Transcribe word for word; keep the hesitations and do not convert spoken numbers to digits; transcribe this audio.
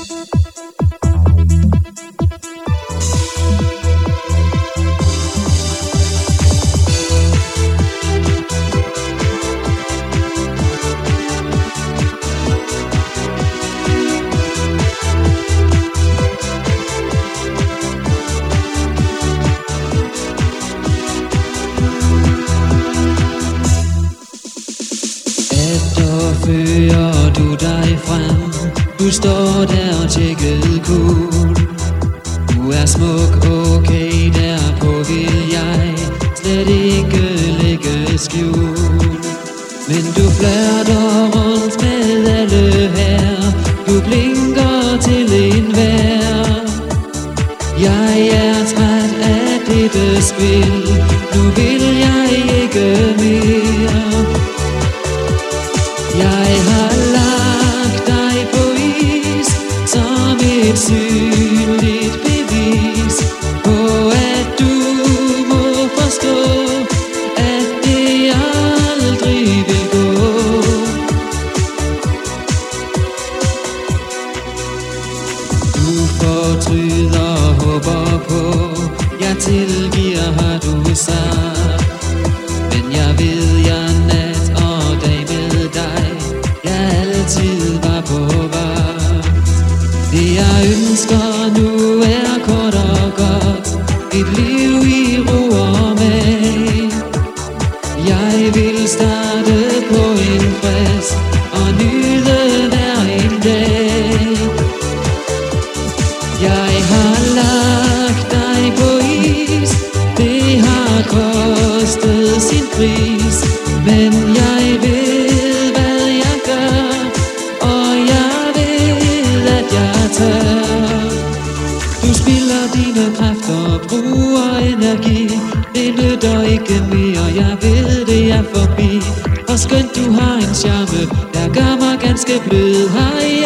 Fører du dig frem, du står der og tjekket cool. Du er smuk, okay, derpå vil jeg slet ikke lægge skjul. Men du flirter rundt med alle her, du blinker til enhver. Jeg er træt af dette spil, nu vil jeg ikke mere. Jeg har lagt dig på is som et synligt bevis på, at du må forstå, at det aldrig vil gå. Du fortryder og håber på, jeg tilgiver, har du sagt. Men jeg ved, jeg nat og dag med dig, jeg altid var på vagt. Det jeg ønsker nu er kort og godt, et liv i ro og mag. Jeg vil starte på en frisk og nyde hver en dag. Jeg har lagt dig på is, det har kostet sin pris, men jeg ved, hvad jeg gør, og jeg ved, at jeg tør. Du spilder dine kræfter, bruger energi, det nytter ikke mere, jeg ved, det er forbi. Og skønt du har en charme, der gør mig ganske blød, har jeg